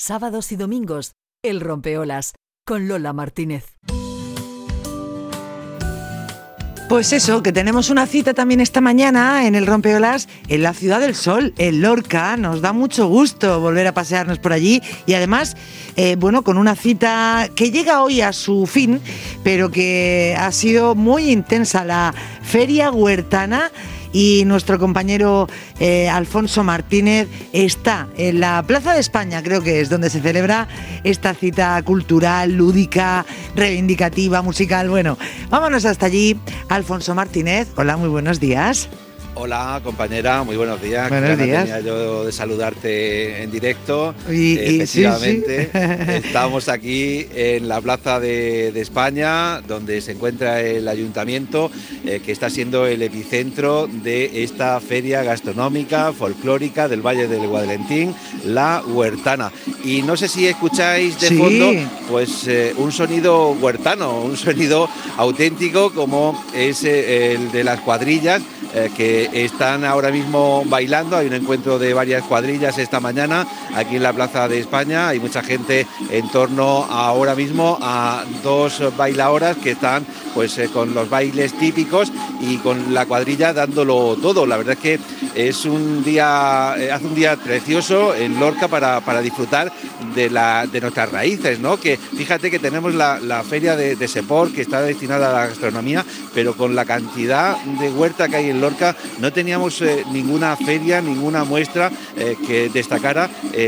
sábados y domingos, El Rompeolas, con Lola Martínez. Pues eso, que tenemos una cita también esta mañana en el Rompeolas, en la Ciudad del Sol, en Lorca. Nos da mucho gusto volver a pasearnos por allí y además, con una cita que llega hoy a su fin, pero que ha sido muy intensa, la Feria Huertana. Y nuestro compañero Alfonso Martínez está en la Plaza de España, creo que es donde se celebra esta cita cultural, lúdica, reivindicativa, musical. Bueno, vámonos hasta allí. Alfonso Martínez, hola, muy buenos días. Hola, compañera, muy buenos días. Buenos días. Tenía yo de saludarte en directo. Efectivamente, sí. Estamos aquí en la Plaza de España, donde se encuentra el ayuntamiento, que está siendo el epicentro de esta feria gastronómica, folclórica del Valle del Guadalentín, la Huertana. Y no sé si escucháis de fondo, pues un sonido huertano, un sonido auténtico como es el de las cuadrillas, que están ahora mismo bailando. Hay un encuentro de varias cuadrillas esta mañana aquí en la Plaza de España. Hay mucha gente en torno ahora mismo a dos bailadoras que están pues con los bailes típicos y con la cuadrilla dándolo todo. La verdad es que es un día, hace un día precioso en Lorca para disfrutar de nuestras raíces, ¿no? Que fíjate que tenemos la feria de Sepor, que está destinada a la gastronomía, pero con la cantidad de huerta que hay en Lorca no teníamos ninguna feria, ninguna muestra que destacara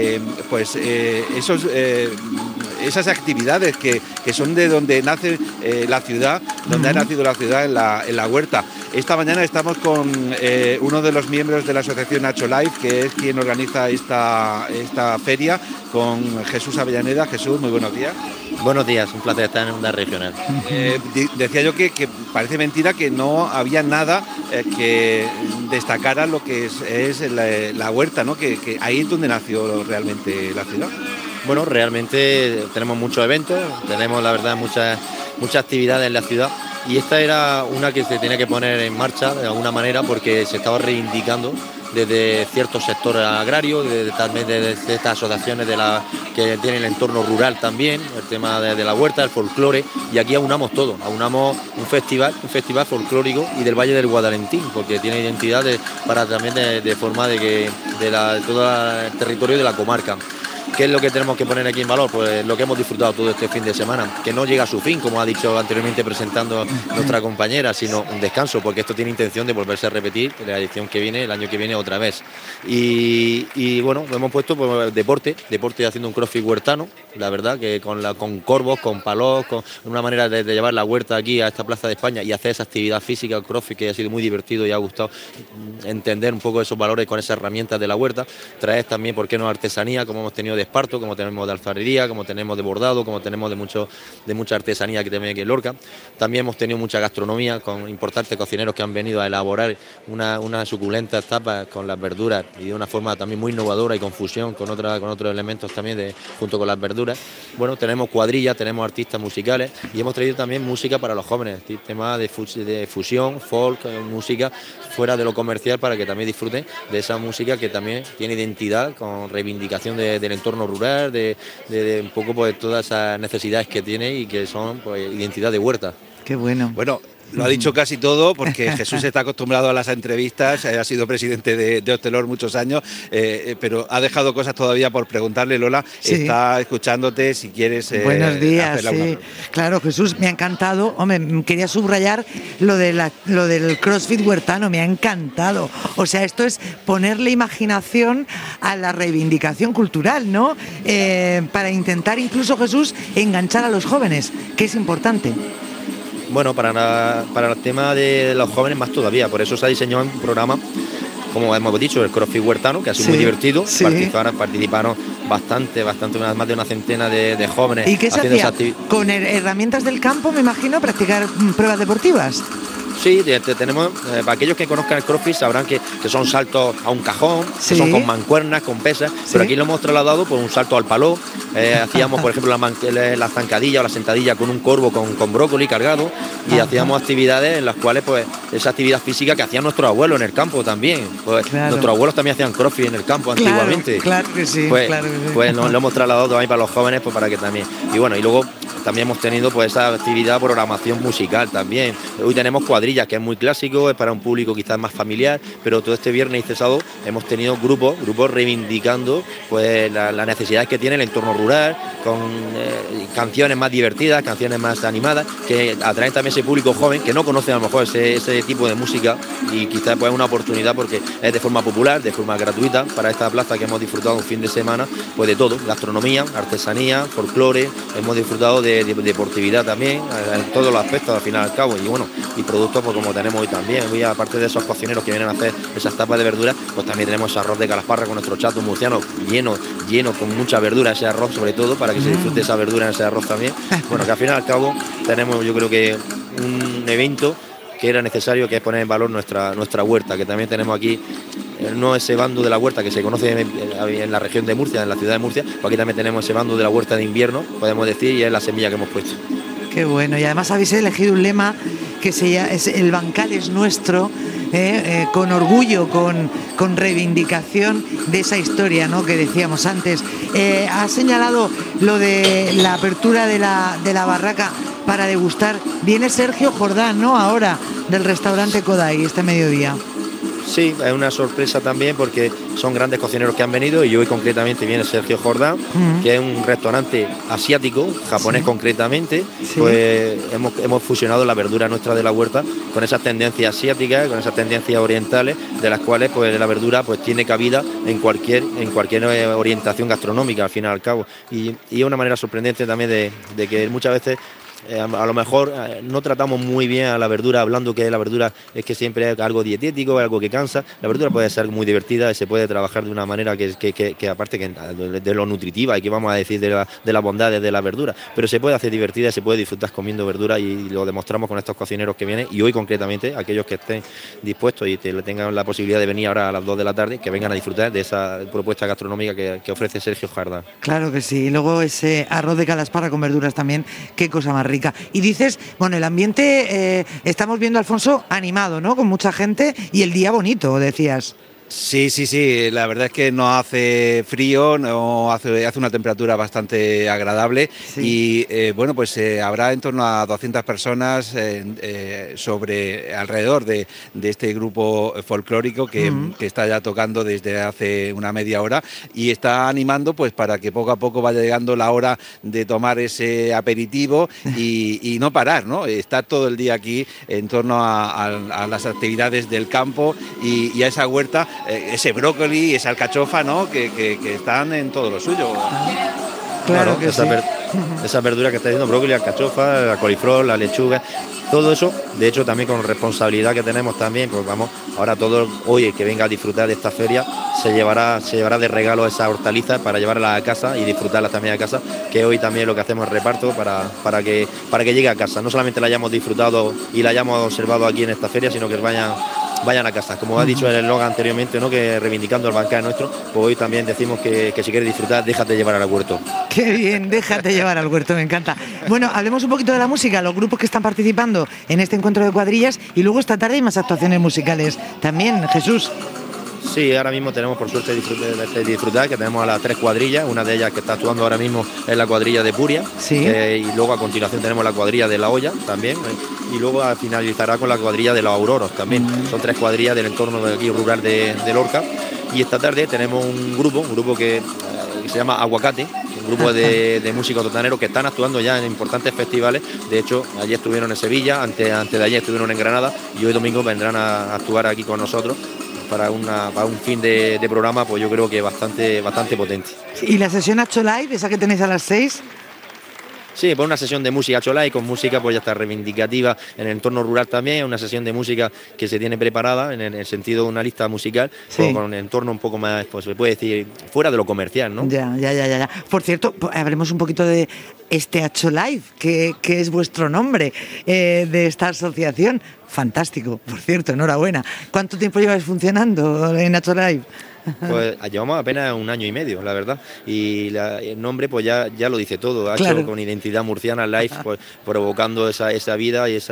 esas actividades que son de donde nace la ciudad, donde ha nacido la ciudad en la huerta. Esta mañana estamos con uno de los miembros de la asociación Nacho Life, que es quien organiza esta feria, con Jesús Avellaneda. Jesús, muy buenos días. Buenos días, un placer estar en Onda Regional. Decía yo que parece mentira que no había nada que destacara lo que es la huerta, ¿no? Que ahí es donde nació realmente la ciudad. Bueno, realmente tenemos muchos eventos, tenemos la verdad muchas actividades en la ciudad, y esta era una que se tenía que poner en marcha de alguna manera porque se estaba reivindicando desde ciertos sectores agrarios, también de estas asociaciones que tienen el entorno rural también, el tema de la huerta, el folclore, y aquí aunamos todo, aunamos un festival folclórico y del Valle del Guadalentín, porque tiene identidad también de forma de todo el territorio de la comarca. ¿Qué es lo que tenemos que poner aquí en valor? Pues lo que hemos disfrutado todo este fin de semana, que no llega a su fin, como ha dicho anteriormente presentando nuestra compañera, sino un descanso, porque esto tiene intención de volverse a repetir la edición que viene, el año que viene otra vez. Y bueno, lo hemos puesto pues, deporte haciendo un crossfit huertano, la verdad, que con corvos, con palos, con una manera de llevar la huerta aquí a esta Plaza de España y hacer esa actividad física, el crossfit, que ha sido muy divertido y ha gustado entender un poco esos valores con esas herramientas de la huerta. Traer también, ¿por qué no?, artesanía, como hemos tenido de esparto, como tenemos de alfarería, como tenemos de bordado, como tenemos de mucha artesanía que también aquí en Lorca. También hemos tenido mucha gastronomía con importantes cocineros que han venido a elaborar unas suculentas tapas con las verduras y de una forma también muy innovadora y con fusión con otros elementos también junto con las verduras. Bueno, tenemos cuadrillas, tenemos artistas musicales y hemos traído también música para los jóvenes, temas de fusión, folk, música fuera de lo comercial, para que también disfruten de esa música que también tiene identidad con reivindicación del entorno rural, de un poco pues todas esas necesidades que tiene y que son pues identidad de huerta. Qué bueno. Bueno, lo ha dicho casi todo, porque Jesús está acostumbrado a las entrevistas, ha sido presidente de Hostelor muchos años, pero ha dejado cosas todavía por preguntarle. Lola, sí, está escuchándote, si quieres. Buenos días, sí. Claro, Jesús, me ha encantado. Hombre, quería subrayar lo del CrossFit huertano, me ha encantado. O sea, esto es ponerle imaginación a la reivindicación cultural, ¿no? Para intentar incluso, Jesús, enganchar a los jóvenes, que es importante. Bueno, para el tema de los jóvenes más todavía, por eso se ha diseñado un programa, como hemos dicho, el CrossFit huertano, que ha sido muy divertido. Sí. Participaron bastante, más de una centena de jóvenes. ¿Y qué se hacía? Con herramientas del campo, me imagino, practicar pruebas deportivas. Sí, tenemos, para aquellos que conozcan el CrossFit sabrán que son saltos a un cajón, sí, que son con mancuernas, con pesas, sí, pero aquí lo hemos trasladado por un salto al paló, hacíamos, por ejemplo, la zancadilla o la sentadilla con un corvo con brócoli cargado, y hacíamos actividades en las cuales, pues, esa actividad física que hacían nuestros abuelos en el campo también. Pues, nuestros abuelos también hacían crossfit en el campo antiguamente. Claro que sí. Pues, claro que sí. Pues lo hemos trasladado también para los jóvenes, pues para que también. Y bueno, y luego también hemos tenido pues esa actividad, programación musical también. Hoy tenemos cuadrillas, que es muy clásico, es para un público quizás más familiar, pero todo este viernes y sábado hemos tenido grupos reivindicando pues las necesidades que tiene el entorno rural, con canciones más divertidas, canciones más animadas, que atraen también ese público joven que no conoce a lo mejor ese tipo de música, y quizás pues es una oportunidad porque es de forma popular, de forma gratuita, para esta plaza que hemos disfrutado un fin de semana, pues de todo, gastronomía, artesanía, folclore, hemos disfrutado de deportividad también, en todos los aspectos al final y al cabo, y bueno, y productos pues como tenemos hoy también. Hoy, aparte de esos cocineros que vienen a hacer esas tapas de verduras, pues también tenemos arroz de calasparra con nuestro chato murciano, lleno con mucha verdura, ese arroz sobre todo, para que se disfrute esa verdura en ese arroz también. Bueno, que al final y al cabo tenemos, yo creo que un evento que era necesario, que es poner en valor nuestra huerta, que también tenemos aquí, no ese bando de la huerta que se conoce en la región de Murcia, en la ciudad de Murcia, pues aquí también tenemos ese bando de la huerta de invierno, podemos decir, y es la semilla que hemos puesto. Qué bueno, y además habéis elegido un lema que es el bancal es nuestro, con orgullo, con reivindicación de esa historia, ¿no?, que decíamos antes. Ha señalado lo de la apertura de la barraca para degustar. Viene Sergio Jordán, ¿no?, ahora, del restaurante Kodai, este mediodía. Sí, es una sorpresa también porque son grandes cocineros que han venido, y hoy concretamente viene Sergio Jordán, que es un restaurante asiático, japonés concretamente. Pues hemos fusionado la verdura nuestra de la huerta con esas tendencias asiáticas, con esas tendencias orientales, de las cuales pues la verdura pues tiene cabida en cualquier orientación gastronómica al fin y al cabo. Y es una manera sorprendente también de que muchas veces a lo mejor no tratamos muy bien a la verdura, hablando que la verdura es que siempre es algo dietético, algo que cansa. La verdura puede ser muy divertida y se puede trabajar de una manera que aparte que de lo nutritiva, y que vamos a decir de las bondades de la verdura, pero se puede hacer divertida, se puede disfrutar comiendo verdura, y lo demostramos con estos cocineros que vienen, y hoy concretamente aquellos que estén dispuestos y tengan la posibilidad de venir ahora a las 2 de la tarde, que vengan a disfrutar de esa propuesta gastronómica que ofrece Sergio Jordán. Claro que sí, y luego ese arroz de calasparra con verduras también, qué cosa más rica. Y dices, bueno, el ambiente, estamos viendo, Alfonso, animado, ¿no?, con mucha gente, y el día bonito, decías. Sí, la verdad es que no hace frío, no hace una temperatura bastante agradable, y bueno, pues habrá en torno a 200 personas alrededor de este grupo folclórico que está ya tocando desde hace una media hora, y está animando pues para que poco a poco vaya llegando la hora de tomar ese aperitivo y no parar, ¿no? Estar todo el día aquí en torno a las actividades del campo y a esa huerta, ese brócoli, esa alcachofa, ¿no?, que están en todo lo suyo. Claro que esa verdura que está diciendo, brócoli, alcachofa, la coliflor, la lechuga, todo eso, de hecho también con responsabilidad que tenemos también, pues vamos, ahora todo hoy el que venga a disfrutar de esta feria se llevará de regalo esas hortalizas para llevarlas a casa y disfrutarlas también a casa, que hoy también lo que hacemos es reparto para que llegue a casa, no solamente la hayamos disfrutado y la hayamos observado aquí en esta feria, sino que vayan a casa. Como ha dicho el eslogan anteriormente, ¿no?, que reivindicando el bancal nuestro, pues hoy también decimos que si quieres disfrutar, déjate llevar al huerto. Qué bien, déjate llevar al huerto, me encanta. Bueno, hablemos un poquito de la música, los grupos que están participando en este encuentro de cuadrillas, y luego esta tarde hay más actuaciones musicales también, Jesús. Sí, ahora mismo tenemos por suerte disfrutar, que tenemos a las 3 cuadrillas, una de ellas que está actuando ahora mismo es la cuadrilla de Puria, y luego a continuación tenemos la cuadrilla de La Hoya también, y luego finalizará con la cuadrilla de los Auroros también. Son 3 cuadrillas del entorno de aquí rural de Lorca, y esta tarde tenemos un grupo que se llama Aguacate, un grupo de músicos totaneros que están actuando ya en importantes festivales. De hecho, ayer estuvieron en Sevilla, antes de ayer estuvieron en Granada, y hoy domingo vendrán a actuar aquí con nosotros para un fin de programa, pues yo creo que bastante potente. ¿Y la sesión Acho Live, esa que tenéis a las 6? Sí, pues una sesión de música chola, y con música pues ya está reivindicativa en el entorno rural también, una sesión de música que se tiene preparada en el sentido de una lista musical, con un entorno un poco más, pues se puede decir, fuera de lo comercial, ¿no? Ya. Por cierto, hablemos un poquito de este Acho Live, que es vuestro nombre de esta asociación. Fantástico, por cierto, enhorabuena. ¿Cuánto tiempo lleváis funcionando en Acho Live? Pues llevamos apenas 1 año y medio, la verdad. Y el nombre pues ya lo dice todo. Ha Claro. hecho con Identidad Murciana Live, pues, provocando esa vida y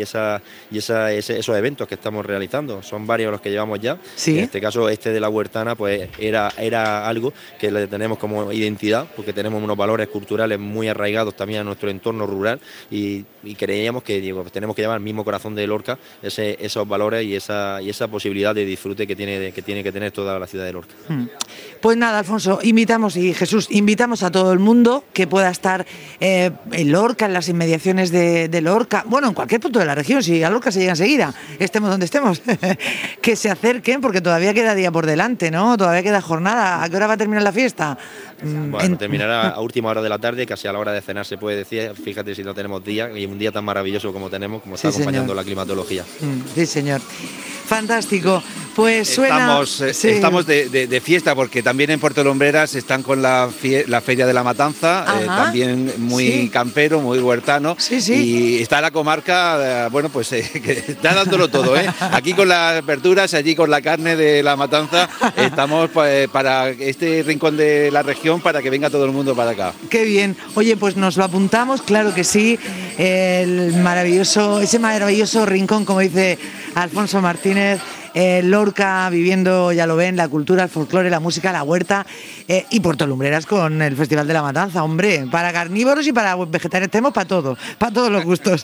esos eventos que estamos realizando. Son varios los que llevamos ya. Sí. En este caso, de la Huertana, pues era algo que le tenemos como identidad, porque tenemos unos valores culturales muy arraigados también a nuestro entorno rural y creíamos que tenemos que llevar al mismo corazón de Lorca esos valores y esa posibilidad de disfrute que tiene que tener toda la ciudad de Lorca. Pues nada, Alfonso, invitamos a todo el mundo que pueda estar en Lorca, en las inmediaciones de Lorca, bueno, en cualquier punto de la región, si a Lorca se llega enseguida, estemos donde estemos, que se acerquen porque todavía queda día por delante, ¿no? Todavía queda jornada. ¿A qué hora va a terminar la fiesta? Bueno, terminará a última hora de la tarde, casi a la hora de cenar se puede decir. Fíjate si no tenemos día, y un día tan maravilloso como tenemos, como está acompañando la climatología. Sí, señor. Fantástico. Pues suena... Estamos de fiesta porque también en Puerto Lumbreras están con la Feria de la Matanza, también muy campero, muy huertano. Sí, sí. Y está la comarca, que está dándolo todo, ¿eh? Aquí con las verduras, allí con la carne de la Matanza. Estamos para este rincón de la región para que venga todo el mundo para acá. Qué bien. Oye, pues nos lo apuntamos, claro que sí. Ese maravilloso rincón, como dice Alfonso Martínez, Lorca viviendo, ya lo ven, la cultura, el folclore, la música, la huerta, y Puerto Lumbreras con el Festival de la Matanza, hombre, para carnívoros y para vegetarianos, tenemos para todos los gustos.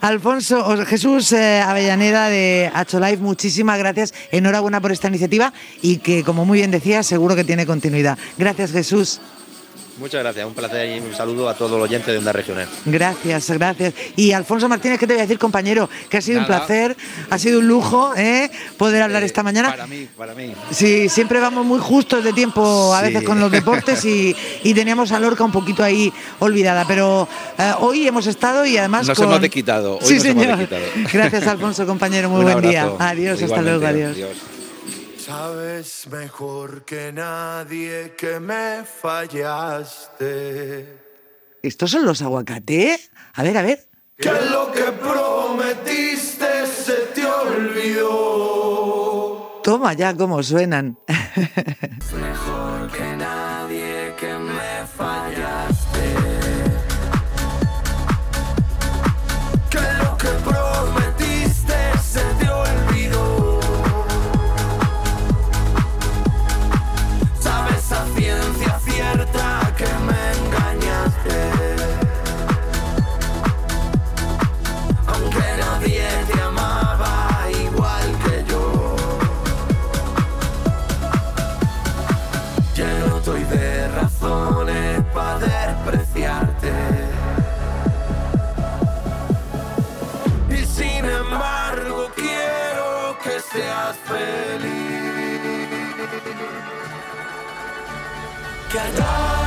Jesús Avellaneda de Acholife, muchísimas gracias, enhorabuena por esta iniciativa y que, como muy bien decía, seguro que tiene continuidad. Gracias, Jesús. Muchas gracias, un placer y un saludo a todos los oyentes de Onda Regional. Gracias. Y Alfonso Martínez, ¿qué te voy a decir, compañero? Que ha sido un placer, ha sido un lujo poder hablar esta mañana. Para mí. Sí, siempre vamos muy justos de tiempo a veces con los deportes y teníamos a Lorca un poquito ahí olvidada, pero hoy hemos estado y además hemos desquitado. Sí, señor. Gracias, Alfonso, compañero, muy buen día. Adiós, hasta luego, adiós. Sabes mejor que nadie que me fallaste. ¿Estos son los aguacate? A ver. Que lo que prometiste se te olvidó. Toma ya cómo suenan. Mejor que nadie que me fallaste. Que lo que prometiste se te olvidó. Ciencia cierta que me engañaste, aunque nadie te amaba igual que yo. Lleno estoy de razones para despreciarte, y sin embargo quiero que seas feliz. Que